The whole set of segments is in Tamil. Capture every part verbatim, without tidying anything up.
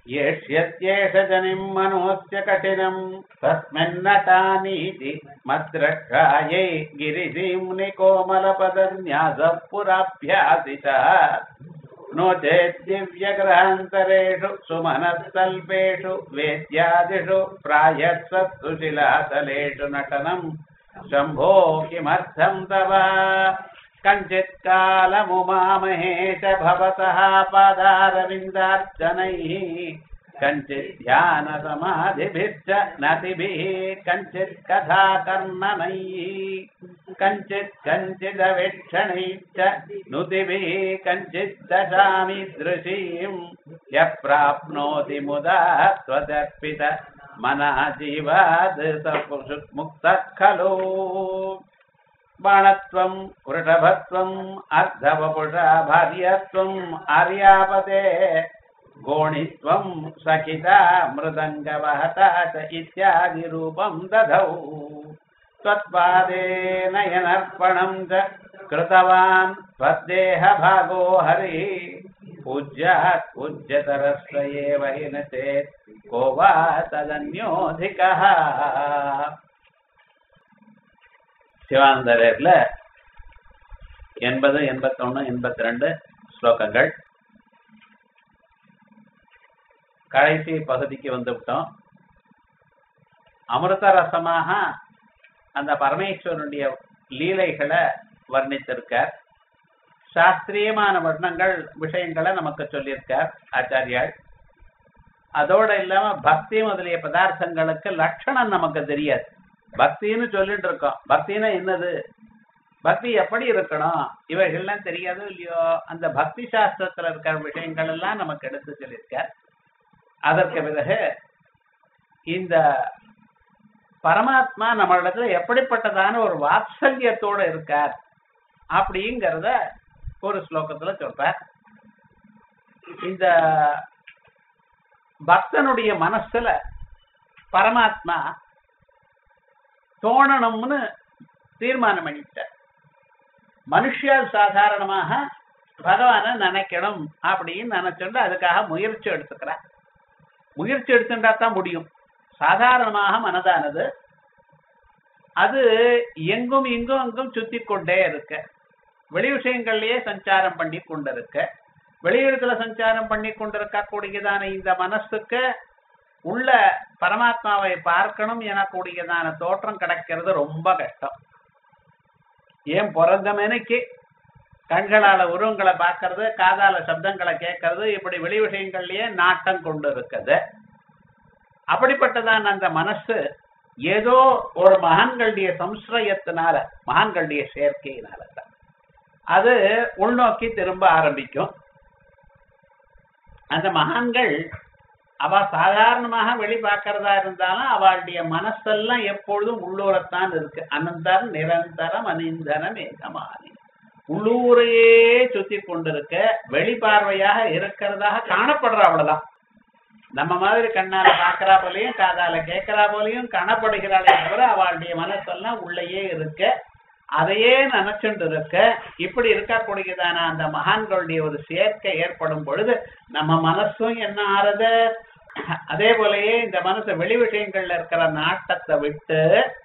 येष्यत्येष जनिं मनोस्य कठिनं तस्मिन्नटानीति मद्रक्षायै गिरिसीम्नि कोमलपदन्यासः पुराभ्यासितः नो चेत् दिव्यग्रहान्तरेषु सुमनस्तल्पेषु वेद्यादिषु प्रायः सत्सुशिलातलेषु नटनं शम्भो किमर्थं तव कञ्चित् कालमुमामहेश भवतः पादारविन्दार्चनैः कञ्चित् ध्यानसमाधिभिश्च नतिभिः कञ्चित् कथाकर्णनैः कञ्चित् कञ्चिदवेक्षणैश्च नुतिभिः कञ्चित् दशामि दृशीं यः प्राप्नोति मुदा त्वदर्पित मनः जीवात् स मुक्तः खलु बाणत्वं वृषभत्वं अर्धवपुषा भार्यत्वं आर्यापते गोणित्वं सखिता मृदङ्गवहता च इत्यादि रूपं दधौ त्वत्पादे नयनर्पणं च कृतवान् त्वद्देहभागो हरिः पूज्यात् पूज्यतरस्य एव हि न चेत् को वा तदन्योऽधिकः சிவானந்தரில் எண்பது எண்பத்தொன்னு எண்பத்தி ரெண்டு ஸ்லோகங்கள். கடைசி பகுதிக்கு வந்துவிட்டோம். அமிர்த ரசமாக அந்த பரமேஸ்வரனுடைய லீலைகளை வர்ணித்திருக்கார். சாஸ்திரியமான வர்ணங்கள் விஷயங்களை நமக்கு சொல்லியிருக்கார் ஆச்சாரியால். அதோட இல்லாம பக்தி முதலிய பதார்த்தங்களுக்கு லட்சணம் நமக்கு தெரியாது. பக்தின்னு சொல்லிட்டு இருக்கோம். பக்தினா என்னது, பக்தி எப்படி இருக்கணும், இவைகள்லாம் தெரியாதோ இல்லையோ. அந்த பக்தி சாஸ்திரத்துல இருக்கிற விஷயங்கள் எல்லாம் நமக்கு எடுத்து சொல்லியிருக்கார். அதற்கு பிறகு இந்த பரமாத்மா நம்மளிடத்துல எப்படிப்பட்டதான ஒரு வாத்சல்யத்தோட இருக்கார் அப்படிங்கிறத ஒரு ஸ்லோகத்துல சொல்றார். இந்த பக்தனுடைய மனசுல பரமாத்மா தோணணும்னு தீர்மானம் பண்ணிட்டார். மனுஷியால் சாதாரணமாக பகவானை நினைக்கணும் அப்படின்னு நினைச்சுட்டு அதுக்காக முயற்சி எடுத்துக்கிறார். முயற்சி எடுத்துட்டா தான் முடியும். சாதாரணமாக மனதானது அது எங்கும் இங்கும் அங்கும் சுத்தி கொண்டே இருக்க, வெளி விஷயங்கள்லயே சஞ்சாரம் பண்ணி கொண்டிருக்க, வெளியிடத்துல சஞ்சாரம் பண்ணி கொண்டிருக்க கூடியதான இந்த மனசுக்கு உள்ள பரமாத்மாவை பார்க்கணும் எனக்கூடியதான தோற்றம் கிடைக்கிறது ரொம்ப கஷ்டம். ஏன் பிறந்த மேனைக்கு கண்களால உருவங்களை பார்க்கறது, காதால சப்தங்களை கேட்கறது, இப்படி வெளி விஷயங்கள்லயே நாட்டம் கொண்டு இருக்குது. அப்படிப்பட்டதான் அந்த மனசு ஏதோ ஒரு மகான்களுடைய சம்ஸ்ரயத்தினால, மகான்களுடைய சேர்க்கையினால தான் அது உள்நோக்கி திரும்ப ஆரம்பிக்கும். அந்த மகான்கள் அவ சாதாரணமாக வெளி பார்க்கறதா இருந்தாலும் அவளுடைய மனசெல்லாம் எப்பொழுதும் உள்ளூரத்தான் இருக்கு. அனந்தரம் நிரந்தரம் அனிந்தரம் ஏகமானி, உள்ளூரையே சுத்தி கொண்டிருக்க, வெளிப்பார்வையாக இருக்கிறதாக காணப்படுற அவ்வளவுதான். நம்ம மாதிரி கண்ணால பாக்குறா போலையும் காதால கேட்கிறா போலையும் காணப்படுகிறாளே தவிர அவளுடைய மனசெல்லாம் உள்ளேயே இருக்க, அதையே நினைச்சுட்டு இருக்க. இப்படி இருக்கக்கூடியதான அந்த மகான்களுடைய ஒரு சேர்க்கை ஏற்படும் பொழுது நம்ம மனசும் என்ன ஆறுது, அதே போலயே இந்த மனசு வெளி விஷயங்கள்ல இருக்கிற நாட்டத்தை விட்டு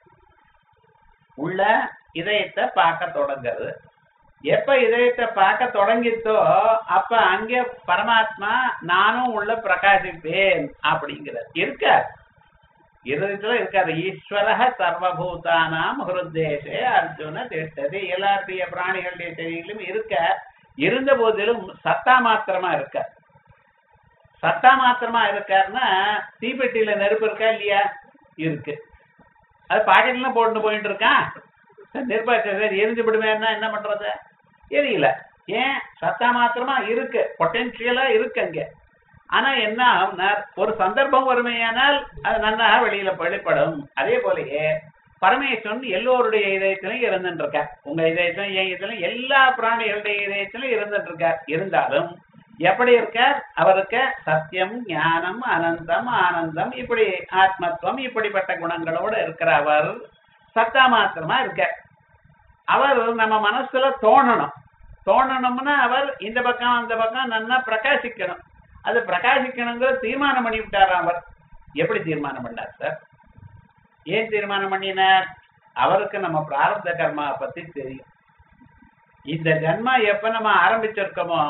உள்ள இதயத்தை பார்க்க தொடங்குறது. எப்ப இதயத்தை பார்க்க தொடங்கித்தோ அப்ப அங்கே பரமாத்மா நானும் உள்ள பிரகாசிப்பேன் அப்படிங்கிறது இருக்கார். இதயத்துல இருக்காரு. ஈஸ்வர சர்வபூதானாம் ஹிருத்தேசே அர்ஜுன திஷ்டதி. எல்லாருடைய பிராணிகளுடைய செயலிலும் இருக்க, இருந்த போதிலும் சத்தா மாத்திரமா இருக்க. சத்தா மாத்திரமா இருக்காருன்னா தீப்பெட்டியில நெருப்பு இருக்கா இல்லையா? இருக்கு. அது பாக்கெட்லாம் போட்டு போயிட்டு இருக்கான். நெருப்பாச்சு சரி எரிஞ்சு விடுவேன்னா என்ன பண்றது? எரியல. ஏன்? சத்தா மாத்திரமா இருக்கு, பொட்டன்ஷியலா இருக்கு அங்க. ஆனா என்ன ஒரு சந்தர்ப்பம் வறுமையானால் அது நன்னாக வெளியில வெளிப்படும். அதே போலயே பரமேஸ்வரன் எல்லோருடைய இதயத்திலும் இருந்துட்டு இருக்கார். உங்க இதயத்திலும் என் இதயத்திலும் எல்லா பிராணிகளுடைய இதயத்திலும் இருந்துட்டு இருக்கார். இருந்தாலும் எப்படி இருக்கார்? அவருக்கு சத்தியம், ஞானம், அனந்தம், ஆனந்தம், இப்படி ஆத்மத்துவம், இப்படிப்பட்ட குணங்களோட இருக்கிற அவர் சத்தா மாத்திரமா இருக்க. அவர் நம்ம மனசுல தோணணும். தோணணும்னா அவர் இந்த பக்கம் அந்த பக்கம் நல்லா பிரகாசிக்கணும். அது பிரகாசிக்கணுங்கிற தீர்மானம் பண்ணி விட்டாராம். அவர் எப்படி தீர்மானம் பண்ணார் சார்? ஏன் தீர்மானம் பண்ணினார்? அவருக்கு நம்ம பிராரப்த கர்மா பத்தி தெரியும். இந்த ஜன்மா எப்ப நம்ம ஆரம்பிச்சிருக்கோமோ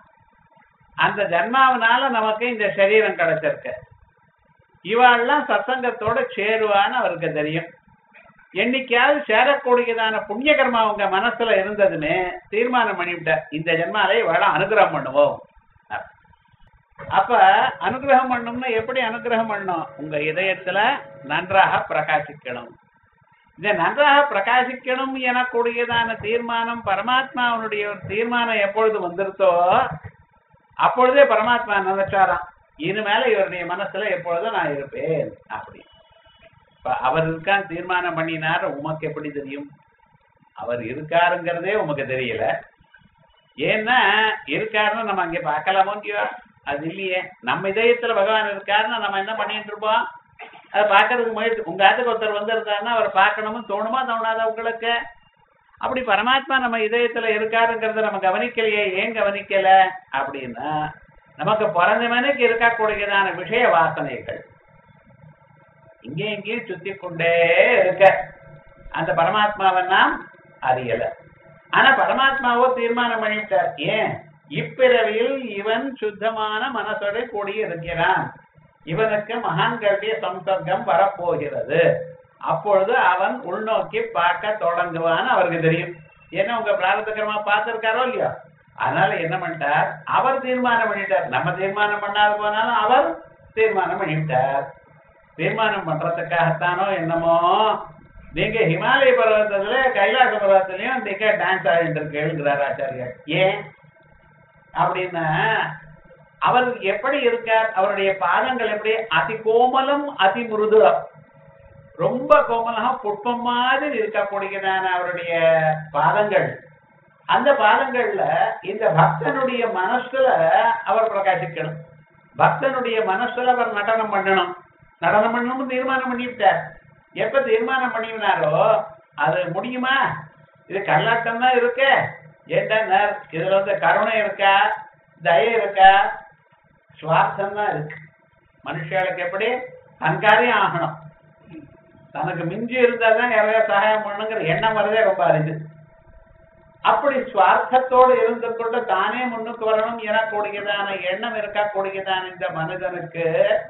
அந்த ஜன்மாவனால நமக்கு இந்த சரீரம் கிடைச்சிருக்கு. இவாள்லாம் சத்சங்கத்தோட சேருவான்னு அவருக்கு தெரியும். என்னைக்காவது சேரக்கூடியதான புண்ணிய கர்மா உங்க மனசுல இருந்ததுமே தீர்மானம் பண்ணிவிட்டார், இந்த ஜென்மாலே இவாள அனுகிரகம் பண்ணுவோம். அப்ப அனுகிரகம் பண்ணணும்னா எப்படி அனுகிரகம் பண்ணணும்? உங்க இதயத்துல நன்றாக பிரகாசிக்கணும். இந்த நன்றாக பிரகாசிக்கணும் எனக்கூடியதான தீர்மானம் பரமாத்மாவனுடைய ஒரு தீர்மானம் எப்பொழுது வந்துருத்தோ அப்பொழுதே பரமாத்மா நினைச்சாராம், இனிமேல இவருடைய மனசுல எப்பொழுதும் நான் இருப்பேன் அப்படி. இப்ப அவர் இருக்கான்னு தீர்மானம் பண்ணினார். உமக்கு எப்படி தெரியும்? அவர் இருக்காருங்கிறதே உமக்கு தெரியல. ஏன்னா இருக்காருன்னு நம்ம அங்கே பார்க்கலாமோ இல்லையோ? அது இல்லையே. நம்ம இதயத்துல பகவான் இருக்காருன்னு நம்ம என்ன பண்ணிட்டு இருப்போம்? அதை பார்க்கறதுக்கு முயற்சி. உங்க ஆத்துக்கு ஒருத்தர் வந்து இருந்தாருன்னா அவர் பார்க்கணும்னு தோணுமா தோணாதா உங்களுக்கு? அப்படி பரமாத்மா நம்ம இதயத்துல இருக்காருங்கிறத நம்ம கவனிக்கலையே. ஏன் கவனிக்கல அப்படின்னா நமக்கு பிறந்த மனுக்கு இருக்கக்கூடியதான விஷய வாசனைகள் இங்கே இங்கேயும் சுத்தி கொண்டே இருக்க அந்த பரமாத்மாவை நாம் அறியல. ஆனா பரமாத்மாவோ தீர்மானம் பண்ணிட்டார். ஏன்? இப்பிறவியில் இவன் சுத்தமான மனசோட கூடி இருக்கிறான், இவனுக்கு மகான்களுடைய சம்சர்க்கம் வரப்போகிறது, அப்பொழுது அவன் உள்நோக்கி பார்க்க தொடங்குவான்னு அவருக்கு தெரியும். ஏன்னா உங்க பிராரப்தகரமா பார்த்திருக்காரோ இல்லையோ? அதனால என்ன பண்ணிட்டார்? அவர் தீர்மானம் பண்ணிட்டார். நம்ம தீர்மானம் பண்ணாது போனாலும் அவர் தீர்மானம் பண்ணிட்டார். தீர்மானம் பண்றதுக்காகத்தானோ என்னமோ நீங்க ஹிமாலய பர்வத்தத்துல கைலாச பர்வத்திலையும் நீங்க டான்ஸ் ஆடிட்டு இருக்கேங்கிறார் ஆச்சாரியார். ஏன் அப்படின்னா அவர் எப்படி இருக்கார்? அவருடைய பாதங்கள் எப்படி? அதி கோமலம் அதி மிருதுரம், ரொம்ப கோமலமா புஷ்பம் மாதிரி இருக்கக்கூடியதான அவருடைய பாதங்கள். அந்த பாதங்கள்ல இந்த பக்தனுடைய மனசுல அவர் பிரகாசிக்கணும். பக்தனுடைய மனசுல அவர் நடனம் பண்ணணும். நடனம் பண்ணணும்னு தீர்மானம் பண்ணிவிட்டார். எப்ப தீர்மானம் பண்ணிவினாரோ அது முடியுமா? இது கல்லாட்டம் தான் இருக்கு. ஏன்னா இதுல வந்து கருணை இருக்கா, தயை இருக்கா? சுவார்த்தம் தான் இருக்கு. மனுஷர்களுக்கு எப்படி தன்காரியம் ஆகணும், தனக்கு மிஞ்சி இருந்தால்தான் யாரையா சகாயம் பண்ணுங்கிற எண்ணம் வரதே ரொம்ப அரிது. அப்படி சுவார்த்தத்தோடு இருந்து கொண்டு தானே முன்னுக்கு வரணும் எனக்கூடியதான எண்ணம் இருக்கக்கூடியதான இந்த மனிதனுக்கு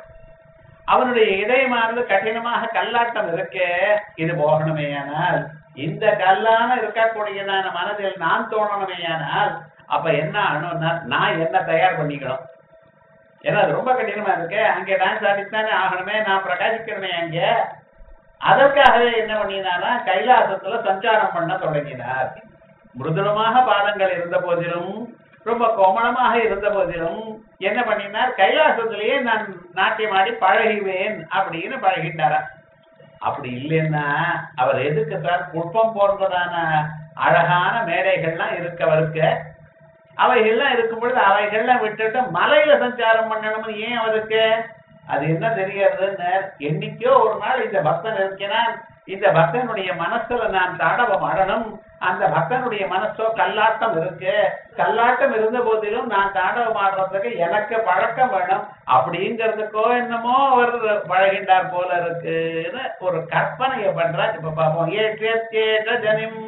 அவனுடைய இதயமானது கடினமாக கல்லாட்டம் இருக்கு. இது போகணுமேயானால், இந்த கல்லான இருக்கக்கூடியதான மனதில் நான் தோணணுமேயானால் அப்ப என்ன ஆகணும்னா நான் என்ன தயார் பண்ணிக்கணும். ஏன்னா அது ரொம்ப கடினமா இருக்கு. அங்கே டான்ஸ் ஆடித்தானே ஆகணுமே, நான் பிரகாசிக்கணுமே அங்கே. அதற்காகவே என்ன பண்ணினாரா கைலாசத்துல சஞ்சாரம் பண்ண தொடங்கினார். மிருதுளமாக பாதங்கள் இருந்த போதிலும், ரொம்ப கோமளமாக இருந்த போதிலும் என்ன பண்ணினார்? கைலாசத்திலேயே நான் நாட்டியம் ஆடி பழகுவேன் அப்படின்னு பழகிட்டாரா. அப்படி இல்லைன்னா அவர் எதுக்கு சார் புஷ்பம் போன்றதான அழகான மேடைகள்லாம் இருக்கவருக்கு? அவைகள்லாம் இருக்கும் பொழுது அவைகள்லாம் விட்டுட்டு மலையில சஞ்சாரம் பண்ணணும்னு ஏன் அவருக்கு? அது என்ன தெரிகிறதுன்னு என்னைக்கோ ஒரு நாள் இந்த பக்தன் இருக்கிறான், இந்த பக்தனுடைய மனசுல நான் தாண்டவம் ஆடணும். அந்த பக்தனுடைய மனசோ கல்லாட்டம் இருக்கு. கல்லாட்டம் இருந்த போதிலும் நான் தாண்டவம் ஆடுறதுக்கு எனக்கு பழக்கம் வேணும் அப்படிங்கிறதுக்கோ என்னமோ அவர் பழகின்றார் போல இருக்குன்னு ஒரு கற்பனையை பண்றார். இப்ப பார்ப்போம். ஏற்ற ஜனிம்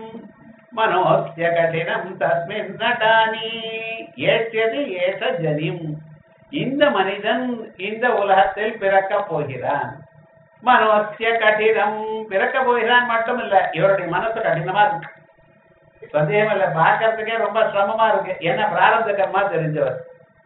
மனோஸ்ய கடினம் தஸ்மின் நடானி. ஏற்றது ஏற்ற ஜனிம், இந்த மனிதன் இந்த உலகத்தில் பிறக்க போகிறான். மனோஸ்ய கடினம், பிறக்க போகிறான் மட்டும் இல்ல, இவருடைய மனசு கடினமா இருக்கு. சந்தேகம் இல்ல, பார்க்கறதுக்கே ரொம்ப சிரமமா இருக்கு. ஏன்னா பிராரப்த கர்மா தெரிஞ்சவர்.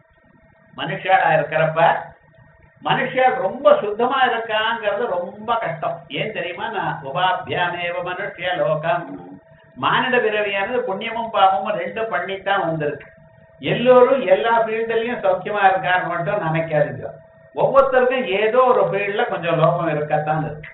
மனுஷாலா இருக்கிறப்ப மனுஷால் ரொம்ப சுத்தமா இருக்காங்கிறது ரொம்ப கஷ்டம். ஏன் தெரியுமா? நான் உபாபியாமேவ மனுஷிய லோகம், மானிட பிறவியானது புண்ணியமும் பாவமும் ரெண்டும் பண்ணித்தான் வந்திருக்கு. எல்லோரும் எல்லா ஃபீல்டுலயும் சௌக்கியமா இருக்கான்னு மட்டும் நினைக்காதுங்க. ஒவ்வொருத்தருக்கும் ஏதோ ஒரு ஃபீல்ட்ல கொஞ்சம் லோகம் இருக்கத்தான் இருக்கு.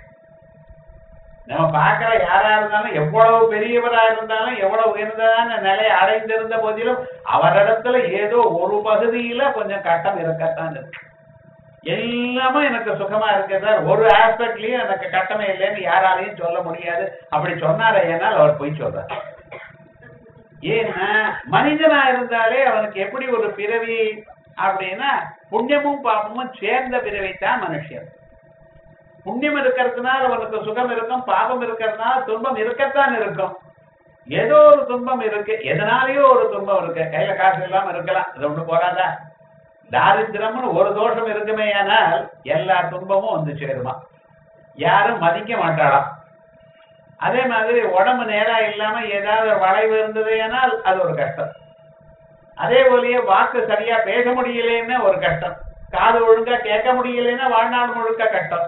நம்ம பார்க்கிற யாரா இருந்தாலும், எவ்வளவு பெரியவரா இருந்தாலும், எவ்வளவு உயர்ந்ததான நிலை அடைந்திருந்த போதிலும் அவரிடத்துல ஏதோ ஒரு பகுதியில கொஞ்சம் கட்டம் இருக்கத்தான் இருக்கு. எல்லாமே எனக்கு சுகமா இருக்கு சார், ஒரு ஆஸ்பெக்ட்லயும் எனக்கு கட்டமே இல்லைன்னு யாராலையும் சொல்ல முடியாது. அப்படி சொன்னார ஏனால் அவர் போய் சொல்றார். ஏன்னா மனிதனா இருந்தாலே அவனுக்கு எப்படி ஒரு பிறவி அப்படின்னா புண்ணியமும் பாபமும் சேர்ந்த பிறவைத்தான் மனுஷன். புண்ணியம் இருக்கிறதுனால அவனுக்கு சுகம் இருக்கும், பாபம் இருக்கிறதுனால துன்பம் இருக்கத்தான் இருக்கும். ஏதோ ஒரு துன்பம் இருக்கு, எதனாலேயோ ஒரு துன்பம் இருக்கு. கையில காசு இல்லாம இருக்கலாம், அது ஒண்ணு போறாதா? தாரித்திரம்னு ஒரு தோஷம் இருக்குமே, ஆனால் எல்லா துன்பமும் வந்து சேருமா, யாரும் மதிக்க மாட்டாளாம். அதே மாதிரி உடம்பு நேரா இல்லாம ஏதாவது வளைவு இருந்தது ஆனால் அது ஒரு கஷ்டம். அதே போலயே வாக்கு சரியா பேச முடியலன்னு ஒரு கஷ்டம், காது ஒழுங்கா கேட்க முடியலன்னா வாழ்நாள் முழுக்க கஷ்டம்.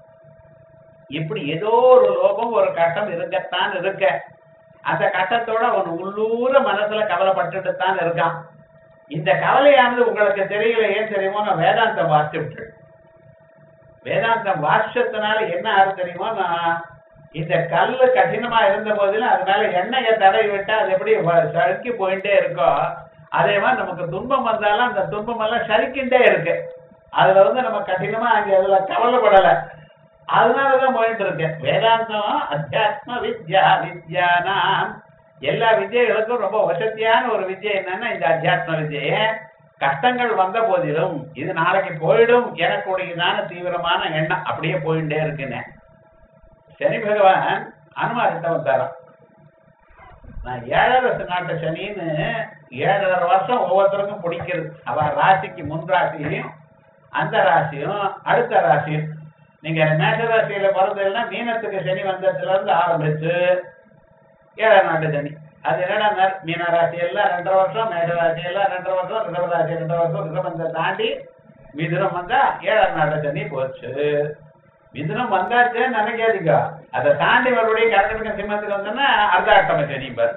இப்படி ஏதோ ஒரு லோகம் ஒரு கஷ்டம் இருக்கத்தான் இருக்க. அந்த கஷ்டத்தோட அவன் உள்ளூர மனசுல கவலைப்பட்டுட்டு தான் இருக்கான். இந்த கவலையானது உங்களுக்கு தெரியல, ஏன் தெரியுமோ? நான் வேதாந்தம் வாசிச்சு விட்டு வேதாந்தம் வாசிச்சதுனால என்ன ஆறு தெரியுமோ? நான் இந்த கல்லு கடினமா இருந்த போதிலும் அது மேல எண்ணெயை தடவி விட்டா அது எப்படி சறுக்கி போயிட்டே இருக்கோ, அதே மாதிரி நமக்கு துன்பம் வந்தாலும் அந்த துன்பம் எல்லாம் சறுக்கின்றே இருக்கு. அதுல வந்து நம்ம கடினமா அங்க அதுல கவலைப்படலை, அதனாலதான் போயிட்டு இருக்கு. வேதாந்தம் அத்தியாத்ம வித்யா வித்யானாம், எல்லா வித்யைகளுக்கும் ரொம்ப வசதியான ஒரு வித்யை என்னன்னா இந்த அத்தியாத்ம வித்யை. கஷ்டங்கள் வந்த போதிலும் இது நாளைக்கு போயிடும் எனக்குடையதான தீவிரமான எண்ணம் அப்படியே போயிட்டே இருக்குன்னு சனி பகவான் அனுமார்கிட்ட வந்தாராம். நான் ஏழரை நாட்டு சனின்னு ஏழரை வருஷம் ஒவ்வொருத்தருக்கும் பிடிக்கிறது. அவ ராசிக்கு முன் ராசியும் அந்த ராசியும் அடுத்த ராசியும். நீங்க மேஷ ராசியில பிறந்ததுன்னா மீனத்துக்கு சனி வந்ததுல இருந்து ஆரம்பிச்சு ஏழாம் நாட்டு சனி. அது என்னடா, மீன ராசி எல்லாம் ரெண்டரை வருஷம், மேஷ ராசி எல்லாம் ரெண்டரை வருஷம், ரிஷப ராசி ரெண்டரை வருஷம், ரிஷபத்தை தாண்டி மிதுனம் வந்தா ஏழாம் நாட்டு சனி போச்சு. மிதுனம் வந்தாச்சுன்னு நினைக்காதீங்க, அதை தாண்டி மறுபடியும் கரகத்துக்கு சிம்மத்துக்கு வந்தோன்னா அர்த்த அட்டம சனிம்பார்,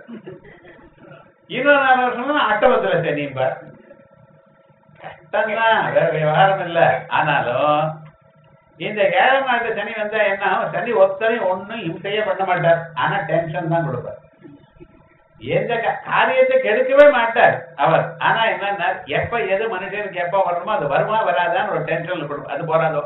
இருபது நாலு வருஷம் அட்டமத்துல சனிம்பார். கஷ்டம்தான், வேற விவகாரம் இல்லை. ஆனாலும் இந்த ஏழாம் நாட்டு சனி வந்தா என்ன ஆகும்? சனி ஒருத்தரையும் ஒன்னும் இம்சையே பண்ண மாட்டார், ஆனா டென்ஷன் தான் கொடுப்பார். எந்த காரியத்தை கெடுக்கவே மாட்டார் அவர். ஆனா என்ன, எப்ப எது மனுஷனுக்கு எப்ப வரணுமோ அது வருமா வராதான்னு ஒரு டென்ஷன்ல கொடுப்பார். அது போறாதோ,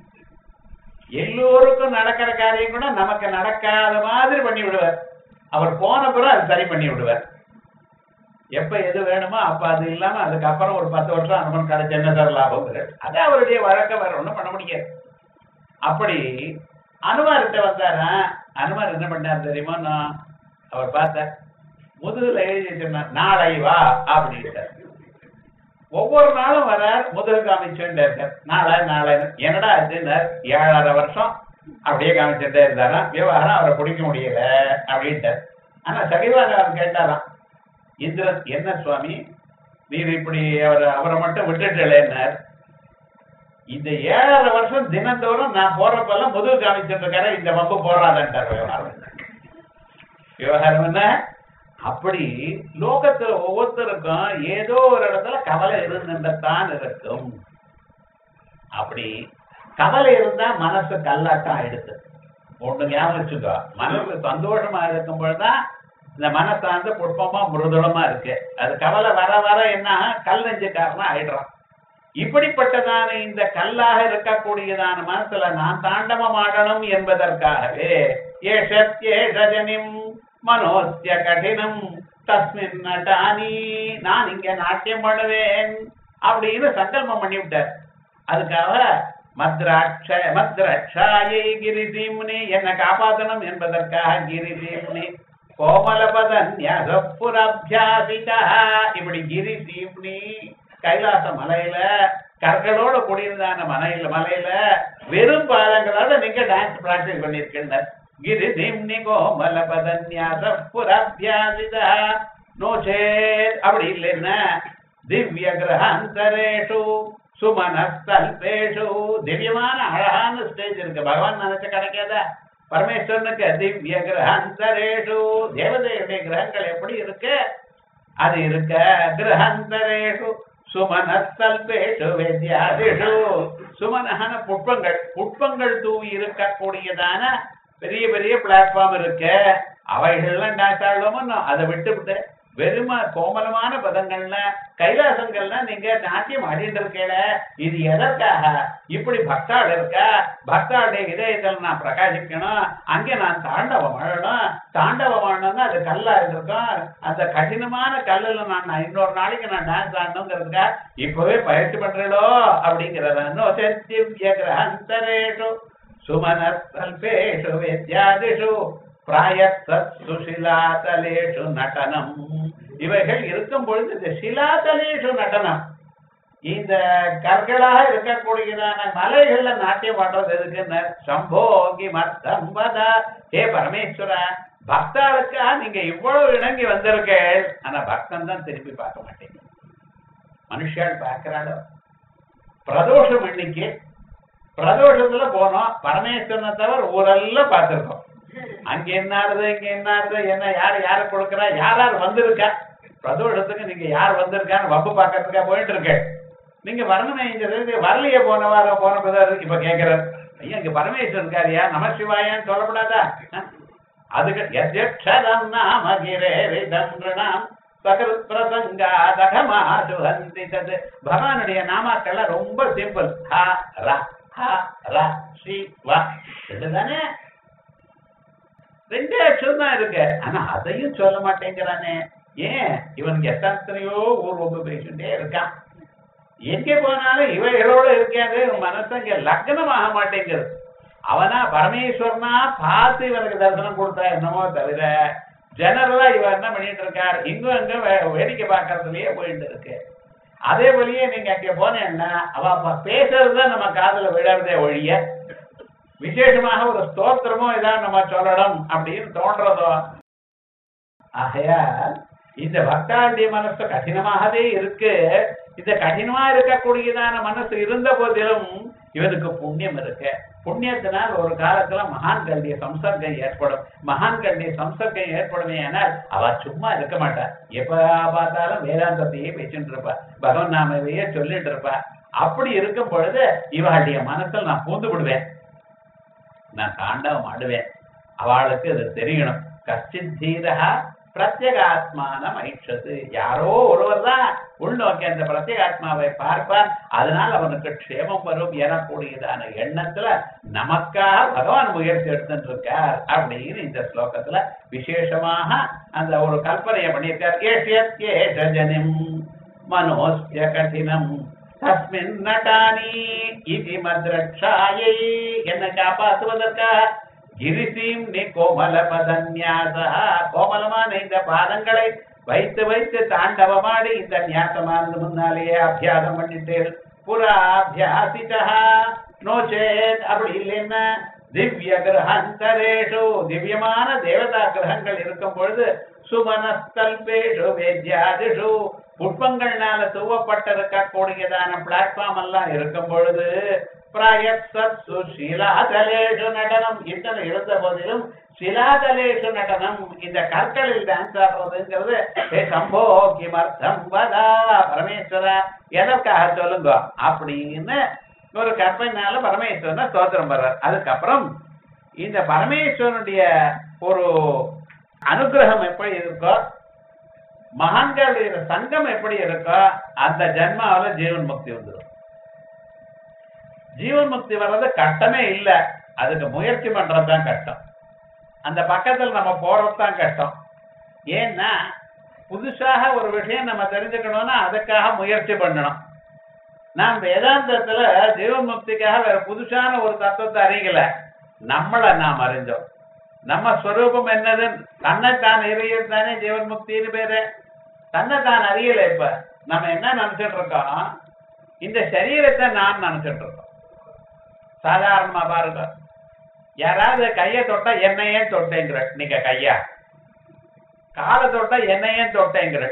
எல்லோருக்கும் நடக்கிற காரியம் கூட நமக்கு நடக்காத மாதிரி பண்ணி விடுவார். அவர் போன பிறகு அது சரி பண்ணி விடுவார். எப்ப எது வேணுமோ அப்ப அது இல்லாம அதுக்கப்புறம் ஒரு பத்து வருஷம் அனுமன் கிடைச்ச என்ன சார் லாபம்? அது அவருடைய வழக்கம், வேற ஒண்ணும் பண்ண முடியாது. அப்படி அனுமார்கிட்ட வந்தாரா. அனுமார் என்ன பண்ணார் தெரியுமா? நான் அவர் பார்த்தார், முதுகுல எழுதி சொன்னார் நாளை வா அப்படின்ட்டார். ஒவ்வொரு நாளும் வரார், முதுகு காமிச்சுட்டே இருக்கார், நாளை நாளை. என்னடா இதுன்னார். ஏழரை வருஷம் அப்படியே காமிச்சுட்டே இருந்தாராம். விவகாரம் அவரை பிடிக்க முடியல அப்படின்ட்டார். ஆனா சகிவான அவர் கேட்டாராம், இந்திரன் என்ன சுவாமி நீர் இப்படி அவர் அவரை மட்டும் விட்டுட்டேன்னார். இந்த ஏழரை வருஷம் தினந்தோறும் நான் போறப்பெல்லாம் முதுகு காமிச்சுட்டு இருக்காரு, இந்த வம்பு போறாதான்ட்டார். விவகாரம் விவகாரம் என்ன? அப்படி லோகத்துல ஒவ்வொருத்தருக்கும் ஏதோ ஒரு இடத்துல கவலை இருந்துதான் இருக்கும். அப்படி கவலை இருந்தா மனசு கல்லாட்டம் ஆயிடுது. ஒண்ணு ஞாபகம் வச்சுக்கோ, மனசு சந்தோஷமா இருக்கும் பொழுதுதான் இந்த மனசார்ந்து புஷ்பமா மிருதுளமா இருக்கு. அது கவலை வர வர என்ன கல் நெஞ்சுக்காரனா ஆயிடுறான். இப்படிப்பட்டதான இந்த கல்லாக இருக்கக்கூடியதான மனசுல நான் தாண்டவம் ஆடணும் என்பதற்காகவே ஏஷத்யேஷஜனிம் மனோத்ய கடினம் தஸ்மின் நடானி, நான் இங்க நாட்டியம் பண்ணுவேன் அப்படின்னு சங்கல்பம் பண்ணி விட்டார். அதுக்காக மத்ராட்ச மத்ரட்சாயை கிரிதீம்னி, என்னை காப்பாற்றணும் என்பதற்காக கிரிதீம்னி கோமலபதன்யசப்புரபியாசிதா, இப்படி கிரிதீம்னி கைலாச மலையில கற்களோட கூடியதான மலையில மலையில வெறும் பாதங்களோட நீங்க டான்ஸ் பிராக்டிஸ் பண்ணிருக்கின்ற கிரிதீம்னி கோமலபதன்யசப்புரபியாசிதா நோச்சேத் அப்படி இல்லைன்னா திவ்ய கிரகாந்தரேஷு சுமனஸ்தல்பேஷு, திவ்யமான அழகான ஸ்டேஜ் இருக்கு. பகவான் நினைச்ச கிடைக்காதா? பரமேஸ்வரனுக்கு திவ்ய கிரகாந்தரேஷு, தேவதையுடைய கிரகங்கள் எப்படி இருக்கு அது இருக்க. கிரகாந்தரேஷு சுமனஸ்தல்பேஷு வேத்யாதிஷு, சுமனஹான புஷ்பங்கள் புஷ்பங்கள் தூவி இருக்கக்கூடியதான பெரிய பெரிய பிளாட்ஃபார்ம் இருக்கு. அவைகள்லாம் டான்ஸ் ஆடுவோமோ, அதை விட்டு விட்டு வெறும கோமலமான பதங்கள்ல கைலாசங்கள்ல நீங்க நாட்டியம் ஆடிட்டு இருக்கேல, இது எதற்காக? இப்படி பக்தாள் இருக்கா, பக்தாளுடைய இதயத்தில் நான் பிரகாசிக்கணும், அங்கே நான் தாண்டவம் ஆடணும். தாண்டவம் ஆடணும்னா அது கல்லா இருந்திருக்கும், அந்த கடினமான கல்லுல நான் இன்னொரு நாளைக்கு நான் டான்ஸ் ஆடணுங்கிறதுக்கா இப்பவே பயிற்சி பண்றோ அப்படிங்கிறத கிரகந்தரேஷு சுமனஸ்தல்பேஷு வித்யாதிஷு பிராயத்து சிலாதலேஷு நடனம். இவைகள் இருக்கும் பொழுது இந்த சிலாதலேஷு நடனம், இந்த கற்களாக இருக்கக்கூடியதான மலைகள்ல நாட்டியம் பண்றது எதுக்குன்னு சம்போகி மர்த்தம் வதா. ஹே பரமேஸ்வரா, பக்தாளுக்கா நீங்க இவ்வளவு இணங்கி வந்திருக்கேள், ஆனா பக்தன் தான் திருப்பி பார்க்க மாட்டேங்க. மனுஷால் பார்க்கிறாளோ பிரதோஷம் இன்னைக்கு பிரதோஷத்துல போனோம், பரமேஸ்வரனை தவிர ஊரெல்லாம் பார்த்திருக்கோம். அங்க என்ன ஆறுது, இங்க என்ன ஆறுது, என்ன யாரு யாரு கொடுக்குறா, யார் யார் வந்திருக்கா, பிரதோஷத்துக்கு நீங்க யார் வந்திருக்கான்னு வம்பு பார்க்கறதுக்கா போயிட்டு இருக்கேன். நீங்க வரணுமே, இங்க வரலையே போன வாரம் போன பிரதோஷத்துக்கு. இப்ப கேட்கிறார், ஐயா இங்க பரமேஸ்வரன் இருக்காரியா, நமசிவாயான்னு சொல்லப்படாதா? அதுக்கு எத்யக்ஷரம் நாம கிரேரிதம் ரிணாம் சகருத் பிரசங்காதகமாது ஹந்தி தத். பகவானுடைய நாமாக்கள்லாம் ரொம்ப சிம்பிள். ஹ ர ஹ ர ஷி வ, இதுதானே ரெண்டே அக்ஷரம் தான் இருக்கு. ஆனா அதையும் சொல்ல மாட்டேங்கிறானே. ஏன்? இவனுக்கு எத்தனையோ ஊர் ஒப்பு பேசிட்டே இருக்கான். எங்கே போனாலும் இவைகளோட இருக்காது, மனசு இங்க லக்னம் ஆக மாட்டேங்குது. அவனா பரமேஸ்வரனா பார்த்து இவனுக்கு தரிசனம் கொடுத்தா என்னமோ தவிர ஜெனரலா இவன் என்ன பண்ணிட்டு இருக்கார், இங்கும் அங்கும் வேடிக்கை பார்க்கறதுலயே போயிட்டு இருக்கு. அதே போலயே நீங்க அங்க போனேன்னா அவ பேசுறதுதான் நம்ம காதுல விழறதே ஒழிய விசேஷமாக ஒரு ஸ்தோத்திரமோ இதான் நம்ம சொல்லணும் அப்படின்னு தோன்றதோ. ஆகையால் இந்த பக்தாளுடைய மனசு கடினமாகவே இருக்கு. இந்த கடினமா இருக்கக்கூடியதான மனசு இருந்த போதிலும் இவனுக்கு புண்ணியம் இருக்கு. புண்ணியத்தினால் ஒரு காலத்துல மகான்களுடைய சம்சர்க்கம் ஏற்படும். மகான்களுடைய சம்சர்க்கம் ஏற்படுமே ஆனால் அவ சும்மா இருக்க மாட்டா. எப்ப பார்த்தாலும் வேதாந்தத்தையே பேசிட்டு இருப்பா, பகவன் நாமையே சொல்லிட்டு இருப்பா. அப்படி இருக்கும் பொழுது இவளுடைய மனசில் நான் பூந்து விடுவேன், நான் தாண்டவம் ஆடுவேன். அவளுக்கு அது தெரியணும். கஷ்டித் தீரா பிரத்யேகாத்மானம் ஐஷத்து. யாரோ ஒருவர் தான் உள்நோக்கி அந்த பிரத்யேகாத்மாவை பார்ப்பான், அதனால் அவனுக்கு க்ஷேமம் வரும் எனக்கூடியதான எண்ணத்துல நமக்காக பகவான் முயற்சி எடுத்துட்டு இருக்கார் அப்படின்னு இந்த ஸ்லோகத்துல விசேஷமாக அந்த ஒரு கல்பனையை பண்ணியிருக்கார். ஏஷியத்யேஷஜனிம் மனோஸ்ய கடினம் தஸ்மின் நடானி இதி மத்ரக்ஷாயை, என்னை காப்பாற்றுவதற்காக கிரிசீம் நீ கோமல பதன்யாசா, கோமலமான இந்த பாதங்களை வைத்து வைத்து தாண்டவமாடி இந்த நியாசமானது முன்னாலேயே அபியாசம் பண்ணிட்டேன். புறா அபியாசிதா நோச்சேத், அப்படி இல்லைன்னா திவ்ய கிரகந்தரேஷு, திவ்யமான தேவதா கிரகங்கள் இருக்கும் பொழுது சுமனஸ்தல்பேஷு வேத்யாதிஷு, புஷ்பங்கள்னால தூவப்பட்டிருக்கக்கூடியதான பிளாட்ஃபார்ம் எல்லாம் இருக்கும் பொழுது பிராயத்சு ஷிலாதலேஷு நடனம், இத்தனை இருந்த போதிலும் ஷிலாதலேஷு நடனம், இந்த கற்களில் டான்ஸ் ஆடுறதுங்கிறது சம்போ கிமர்த்தம் வதா, பரமேஸ்வரா எதற்காக சொல்லுங்க அப்படின்னு ஒரு கற்பனைனால பரமேஸ்வரனை ஸ்தோத்திரம் பண்றார். அதுக்கப்புறம் இந்த பரமேஸ்வரனுடைய ஒரு அனுகிரகம் எப்படி இருக்கோ, மகான்களுடைய சங்கம் எப்படி இருக்கோ, அந்த ஜன்மாவில ஜீவன் முக்தி வந்துடும். ஜீவன் முக்தி வர்றது கஷ்டமே இல்லை, அதுக்கு முயற்சி பண்றதுதான் கஷ்டம். அந்த பக்கத்தில் நம்ம போறதுதான் கஷ்டம். ஏன்னா புதுசாக ஒரு விஷயம் நம்ம தெரிஞ்சுக்கணும்னா அதுக்காக முயற்சி பண்ணணும். நாம் வேதாந்தத்துல ஜீவன் முக்திக்காக வேற புதுசான ஒரு தத்துவத்தை அறியல, நம்மளை நாம் அறிஞ்சோம். நம்ம ஸ்வரூபம் என்னது, தன்னைத்தான் அறியறது தானே ஜீவன் முக்தின்னு பேரு. தன்னைத்தான் அறியல. இப்ப நம்ம என்ன நினைச்சிட்டு இருக்கோம், இந்த சரீரத்தை நான் நினைச்சிட்டு இருக்கோம். சாதாரணமா பாருங்க, யாராவது கையை தொட்டா என்னையே தொட்டேங்கிற, நீங்க கையா காலை தொட்டா என்னையே தொட்டேங்கிற,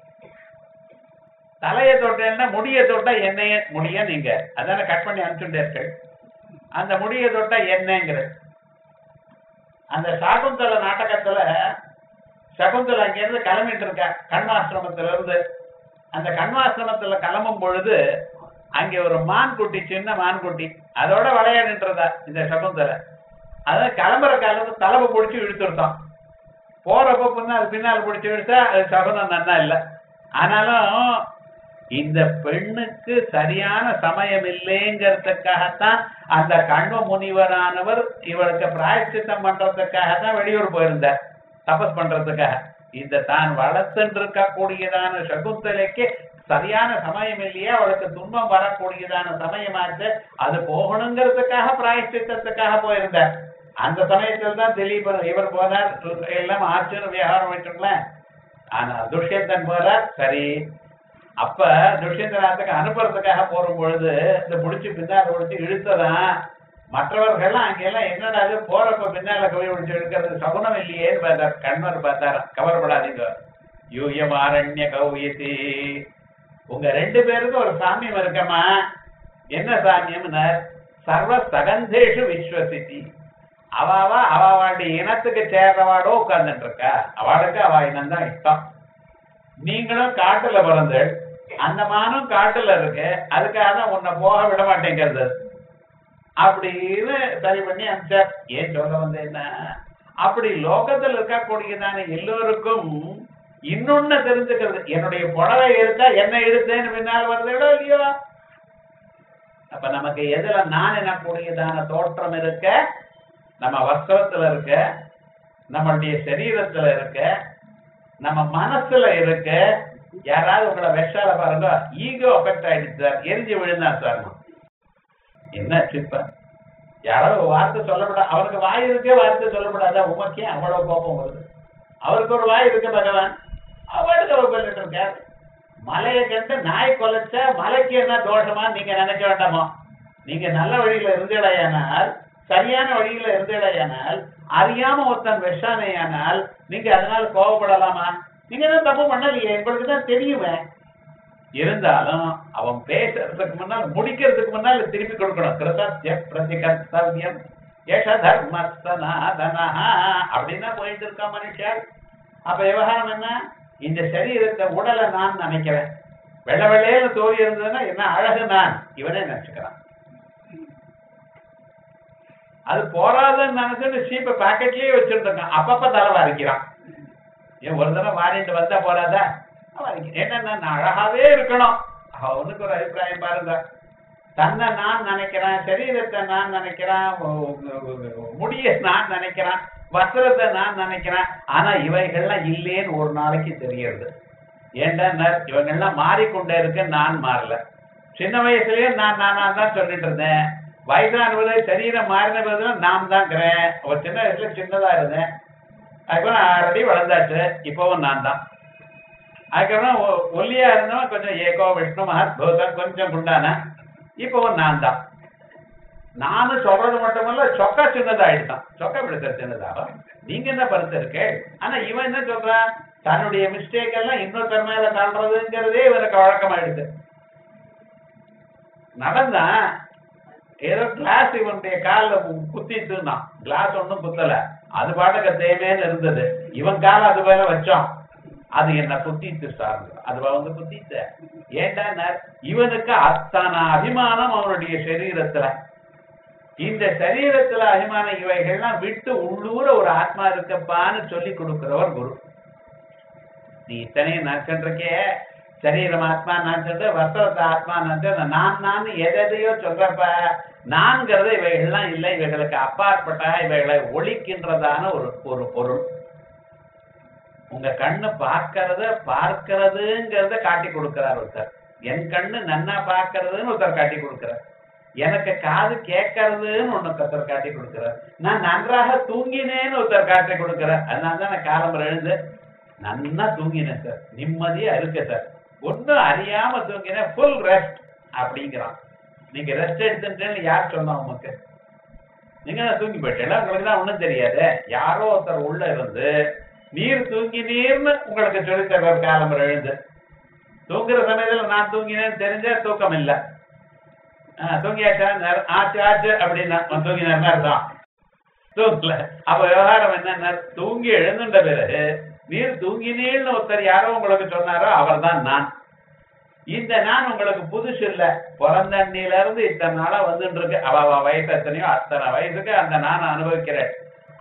தலையை தொட்டேன்னா முடிய தொட்டா என்னையே முடிய, நீங்க அதான கட் பண்ணி அனுப்பிச்சுட்டே. அந்த முடிய தொட்டா என்னங்கிற. அந்த சகுந்தலை நாடகத்துல சகுந்தலை அங்கிருந்து கிளம்பிட்டு இருக்க கண்வாசிரமத்துல இருந்து. அந்த கண்வாசிரமத்துல கிளம்பும் பொழுது அங்கே ஒரு மான்குட்டி, சின்ன மான்குட்டி, அதோட விளையாடின்றதா இந்த சகுந்தலை. அதான் கிளம்புற காலத்து தலைமை பிடிச்சி இழுத்துருத்தான். போறப்ப பின்னால் பின்னால் பிடிச்சி விடுத்தா அது சகுனம் நன்னா இல்லை. ஆனாலும் இந்த பெண்ணுக்கு சரியான சமயம் இல்லைங்கிறதுக்காகத்தான் அந்த கண்வ முனிவரானவர் இவளுக்கு பிராயச்சித்தம் பண்றதுக்காகத்தான் வெளியூர் போயிருந்தார் தபஸ் பண்றதுக்காக. இந்த தான் வளர்த்துட்டு இருக்கக்கூடியதான சகுந்தலைக்கு சரியான சமயம் இல்லையே, அவளுக்கு துன்பம் வரக்கூடியதான சமயமாச்சு, அது போகணுங்கிறதுக்காக பிராயச்சித்தத்துக்காக போயிருந்தார். அந்த சமயத்தில் தான் திலீபன் இவர் போனார், எல்லாம் ஆச்சுன்னு விவகாரம் வச்சுங்களேன். ஆனா துஷ்யந்தன் போறார். சரி, அப்ப துஷ்யந்தனாத்துக்கு அனுப்புறதுக்காக போறும் பொழுது இந்த பிடிச்சி பின்னால பிடிச்சி இழுத்ததான் மற்றவர்கள்லாம் அங்கெல்லாம் என்னடா போறப்ப பின்னால கவி பிடிச்சி இழுக்கிறது சகுனம் இல்லையேன்னு பார்த்தார். கண்வர் பார்த்தார், கவலைப்படாதீங்க, யூயம் ஆரண்ய கௌயதி, உங்க ரெண்டு பேருக்கும் ஒரு சாமியம் இருக்கமா. என்ன சாமியம்னா சர்வ சகந்தேஷு விஸ்வசித்தி, அவாவா அவாவாடி இனத்துக்கு சேர்றவாடோ உட்கார்ந்துட்டு இருக்கா, அவளுக்கு அவ இனம் தான் இஷ்டம். நீங்களும் காட்டுல பிறந்து அந்த மானும் காட்டுல இருக்கு, அதுக்காக தான் உன்னை போக விட மாட்டேங்கிறது அப்படின்னு சரி பண்ணி அனுப்பிச்சார். ஏன் சொல்ல வந்து என்ன, அப்படி லோகத்தில் இருக்கக்கூடியதான எல்லோருக்கும் இன்னொன்னு தெரிஞ்சுக்கிறது, என்னுடைய புடவை எடுத்தா என்ன எடுத்தேன்னு பின்னால் வருதோ இல்லையோ. அப்ப நமக்கு எதுல நான் எனக்கூடியதான தோற்றம் இருக்க, நம்ம வஸ்திரத்துல இருக்க, நம்மளுடைய சரீரத்துல இருக்க, நம்ம மனசுல இருக்க. யாராவது உங்களை விஷால பாருங்க, ஈகோ அஃபெக்ட் ஆயிடுச்சு சார், எரிஞ்சு விழுந்தா சார், என்ன சிப்ப யாராவது வார்த்தை சொல்லப்படாது, அவருக்கு வாய் இருக்கே வார்த்தை சொல்லப்படாதா, உமக்கே அவ்வளவு கோபம் வருது. அவருக்கு ஒரு வாய் இருக்கு பகவான், அவளுக்கு அவர் சொல்லிட்டு இருக்கார். மலையை கண்டு நாய் கொலைச்சா மலைக்கு என்ன தோஷமா நீங்க நினைக்க வேண்டாமோ. நீங்க நல்ல வழியில இருந்தடையானால், சரியான வழியில இருந்தடையானால், அறியாம ஒருத்தன் விஷானையானால் நீங்க அதனால கோபப்படலாமா? நீங்க தான் தப்பு பண்ணலையே, உங்களுக்கு தான் தெரியுமே. இருந்தாலும் அவன் பேசுறதுக்கு முன்னால் முடிக்கிறதுக்கு முன்னால் திருப்பி கொடுக்கணும். கிருதத்ய பிரதிகர்த்தவ்யம் ஏஷ தர்மஸ்தனாதனா அப்படின்னா போயிட்டு இருக்கா மனுஷன். அப்ப விவகாரம் என்ன, இந்த சரீரத்தை உடலை நான் நினைக்கிறேன், வெள்ளை வெள்ளையில தோழி இருந்ததுன்னா என்ன அழகு நான் இவனே நினைச்சுக்கிறான். அது போராதுன்னு நினைச்சுட்டு சீப்பை பாக்கெட்லயே வச்சிருக்கான், அப்பப்ப தலை வாரிக்கிறான். ஏன் ஒரு தடவை வாரிட்டு வந்தா போறாதா, என்னன்னா நான் அழகாவே இருக்கணும். அவனுக்கு ஒரு அபிப்பிராயம் பாருங்க, தன்னை நான் நினைக்கிறேன், சரீரத்தை நான் நினைக்கிறேன், முடிய நான் நினைக்கிறேன், வஸ்திரத்தை நான் நினைக்கிறேன். ஆனா இவைகள்லாம் இல்லேன்னு ஒரு நாளைக்கு தெரியறது. ஏன்டா இவங்கெல்லாம் மாறிக்கொண்டே இருக்கு, நான் மாறல. சின்ன வயசுலயே நான் நானா தான் சொல்லிட்டு இருந்தேன், வயசானது சரீரம் மாறின போதுல நாம் தான் இருக்கிறேன். ஒரு சின்ன வயசுல சின்னதா இருந்தேன், அதுக்கப்புறம் ஆல்ரெடி வளர்ந்தாச்சு, இப்பவும் நான் தான். அதுக்கப்புறம் ஒல்லியா இருந்தவன் கொஞ்சம் ஏகோ விஷ்ணு மகத்பூதம் கொஞ்சம் குண்டான, இப்பவும் நான் தான். நானும் சொல்றது மட்டுமல்ல, சொக்கா சின்னதாயிடுதான். சொக்கா பிடிச்ச சின்னதாகும், நீங்க என்ன பருத்து இருக்கு. ஆனா இவன் என்ன சொல்றான், தன்னுடைய மிஸ்டேக் எல்லாம் இன்னொருத்தர் மேல தள்ளுறதுங்கிறதே இவனுக்கு வழக்கமாயிடுது. நடந்தான் ஏதோ கிளாஸ் இவனுடைய காலில் குத்திட்டுனா, கிளாஸ் ஒன்றும் குத்தல, அது பாட்டுக்கு தேவைன்னு இருந்தது. இவன் கால அது மேல வச்சோம், அது என்ன குத்திட்டு சார்ந்து அது வந்து குத்திட்ட. ஏன்டா இவனுக்கு அத்தனை அபிமானம் அவனுடைய சரீரத்துல. இந்த சரீரத்துல அபிமானம் இவைகள்லாம் விட்டு உள்ளூர ஒரு ஆத்மா இருக்கப்பான்னு சொல்லி கொடுக்கிறவர் குரு. நீ இத்தனையும் நினைச்சுருக்கே, சரீரம் ஆத்மா நினைச்சிட்டு, வஸ்திரத்தை ஆத்மா நினைச்சு, நான் நான் எதையோ சொல்றப்ப நான்கிறது இவைகள்லாம் இல்லை, இவைகளுக்கு அப்பாற்பட்ட இவைகளை ஒழிக்கின்றதான ஒரு ஒரு பொருள். உங்க கண்ணு பார்க்கறத பார்க்கிறதுங்கிறத காட்டி கொடுக்கிறார் ஒருத்தர். என் கண்ணு நன்னா பார்க்கறதுன்னு ஒருத்தர் காட்டி கொடுக்கிறார். எனக்கு காது கேட்கறதுன்னு ஒண்ணு ஒருத்தர் காட்டி கொடுக்கிறார். நான் நன்றாக தூங்கினேன்னு ஒருத்தர் காட்டி கொடுக்கிறார். அதனால தான் நான் காலம்பரம் எழுந்து நன்னா தூங்கினேன் சார், நிம்மதியா இருக்கு சார், ஒன்னும் அறியாம தூங்கினேன், ஃபுல் ரெஸ்ட் அப்படிங்கிறான். நீங்க ரெஸ்ட் எடுத்துட்டேன்னு யார் சொன்னா உங்களுக்கு? நீங்க தான் தூங்கி போயிட்டேன், உங்களுக்கு தான் ஒண்ணும் தெரியாது. யாரோ ஒருத்தர் உள்ள இருந்து நீர் தூங்கி நீர்னு உங்களுக்கு சொல்லி தருவார் காலம்பரம் எழுந்து. தூங்குற சமயத்துல நான் தூங்கினேன்னு தெரிஞ்சா தூக்கம் இல்லை. ஆஹ் தூங்கியாச்சா, ஆச்சு ஆச்சு அப்படின்னா தூங்கினார் அர்த்தம், தூங்கல. அப்ப விவகாரம் என்னன்னா, தூங்கி எழுந்துட்ட பிறகு நீர் தூங்கினீர்னு ஒருத்தர் யாரோ உங்களுக்கு சொன்னாரோ அவர் தான் நான். இந்த நான் உங்களுக்கு புதுசு இல்ல, பிறந்தண்ணில இருந்து இத்தனை நாளா வந்துட்டு இருக்கு. அவ வயசு எத்தனையோ அத்தனை வயசுக்கு அந்த நான் அனுபவிக்கிறேன்.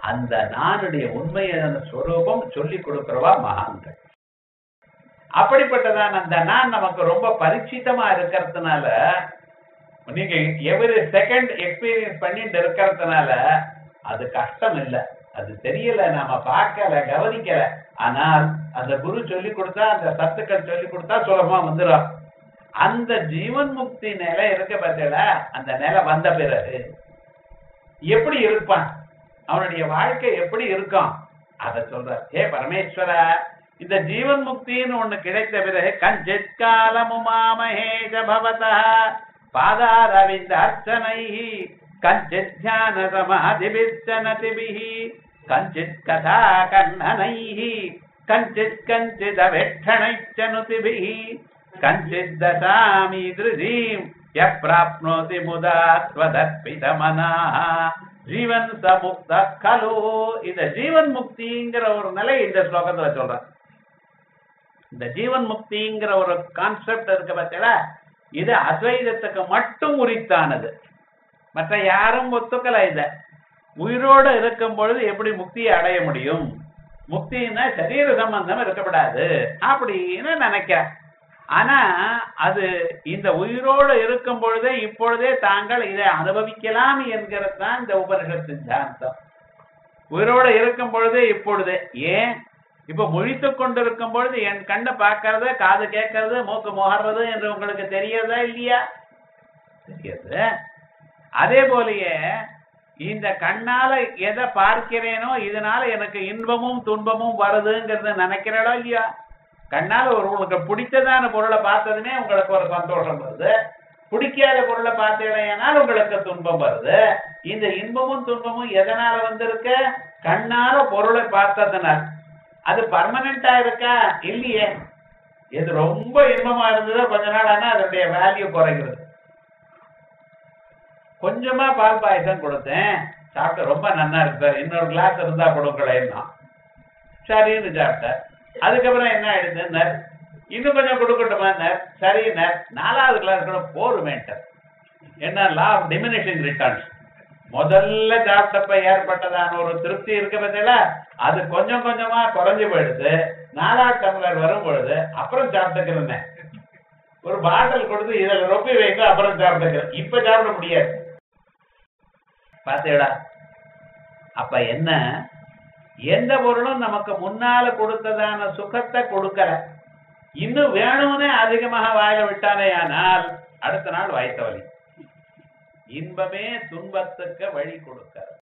அந்த நானுடைய உண்மையான ஸ்வரூபம் சொல்லி கொடுக்கிறவா மகான்கள். அப்படிப்பட்டதான் அந்த நான் நமக்கு ரொம்ப பரிச்சிதமா இருக்கிறதுனால, நீங்க எவ்ரி செகண்ட் எக்ஸ்பீரியன்ஸ் பண்ணிட்டு இருக்கிறதுனால அது கஷ்டம் இல்லை, அது தெரியல, நாம பார்க்கல, கவனிக்கல. ஆனால் அந்த குரு சொல்லி கொடுத்தா, அந்த சத்துக்கள் சொல்லி கொடுத்தா சுலபமா வந்துடும். அந்த ஜீவன் முக்தி நிலை இருக்க பார்த்தல, அந்த நிலை வந்த பிறகு எப்படி இருப்பான், அவனுடைய வாழ்க்கை எப்படி இருக்கும் அத சொல்ற. ஹே பரமேஸ்வர, இந்த ஜீவன் முக்தின்னு ஒண்ணு கிடைத்த பிறகு கஞ்சித் காலமுமாமஹேஷ பவதா பாதாரவிந்த அர்ச்சனைஹி கஞ்சித் தியான சமாதிபிச்சனதிபிஹி கஞ்சித் கதா கர்ணனைஹி கஞ்சித் கஞ்சித் அவேட்சணைச்சனுதிபிஹி கஞ்சித் தசாமி திருஜீம் யப்ராப்னோதி முதா ஸ்வதர்ப்பிதமனாஹ ஜீவன் சமுக்த கலோ. இந்த ஜீவன் முக்திங்கிற ஒரு நிலை இந்த ஸ்லோகத்துல சொல்ற. இந்த ஜீவன் முக்திங்கிற ஒரு கான்செப்ட் இருக்கு பார்த்தீங்களா, இது அத்வைதத்துக்கு மட்டும் உரித்தானது, மற்ற யாரும் ஒத்துக்கல. இத உயிரோடு இருக்கும் பொழுது எப்படி முக்தியை அடைய முடியும், முக்தின்னா சரீர சம்பந்தம் இருக்கப்படாது அப்படின்னு நினைக்க. ஆனா அது இந்த உயிரோடு இருக்கும் பொழுதே இப்பொழுதே தாங்கள் இதை அனுபவிக்கலாம் என்கிறது தான் இந்த உபனிஷத் சித்தாந்தம். உயிரோடு இருக்கும் பொழுதே இப்பொழுதே, ஏன் இப்ப முழித்து கொண்டிருக்கும் பொழுது என் கண்ணை பார்க்கறது, காது கேட்கறது, மூக்கு முகர்றது என்று உங்களுக்கு தெரியறதா இல்லையா? தெரியாது. அதே போலயே இந்த கண்ணால எதை பார்க்கிறேனோ இதனால எனக்கு இன்பமும் துன்பமும் வருதுங்கிறத நினைக்கிறடா இல்லையா? கண்ணால ஒரு உங்களுக்கு பிடித்ததான பொருளை பார்த்ததுமே உங்களுக்கு ஒரு சந்தோஷம் வருது, பிடிக்காத பொருளை பார்த்தீங்கன்னால் உங்களுக்கு துன்பம் வருது. இந்த இன்பமும் துன்பமும் எதனால வந்திருக்கு? கண்ணால பொருளை பார்த்ததுனால. அது பர்மனண்டா இருக்கா? இல்லையே. இது ரொம்ப இன்பமா இருந்ததோ கொஞ்ச நாள் ஆனா அதனுடைய வேல்யூ குறைகிறது. கொஞ்சமா பால் பாயசம் கொடுத்தேன், சாப்பிட்ட ரொம்ப நல்லா இருக்கு சார், இன்னொரு கிளாஸ் இருந்தா கொடுக்கலன்னா சரின்னு சாப்பிட்டார். அதுக்கப்புறம் என்ன ஆயிடுது, இன்னும் கொஞ்சம் கொடுக்கட்டுமான்னார், சரின்னார். நாலாவது கிளாஸ் கூட போருமேன்ட்டார். என்ன லா ஆஃப் டிமினிஷிங் ரிட்டர்ன்ஸ். முதல்ல சாப்பிட்டப்ப ஏற்பட்டதான ஒரு திருப்தி இருக்க பார்த்தீங்களா, அது கொஞ்சம் கொஞ்சமா குறைஞ்சு போயிடுது. நாலாவது டம்ளர் வரும் பொழுது அப்புறம் சாப்பிட்டுக்கிறேன், ஒரு பாட்டில் கொடுத்து இதில் ரொப்பி வைக்க அப்புறம் சாப்பிட்டுக்கிறேன், இப்ப சாப்பிட முடியாது. பார்த்தீங்களா? அப்ப என்ன, எந்த பொருளும் நமக்கு முன்னால கொடுத்ததான சுகத்தை கொடுக்கல, இன்னும் வேணும்னே அதிகமாக வாயில விட்டானே ஆனால் அடுத்த நாள் வயிற்று வலி. இன்பமே துன்பத்துக்கு வழி கொடுக்கிறது.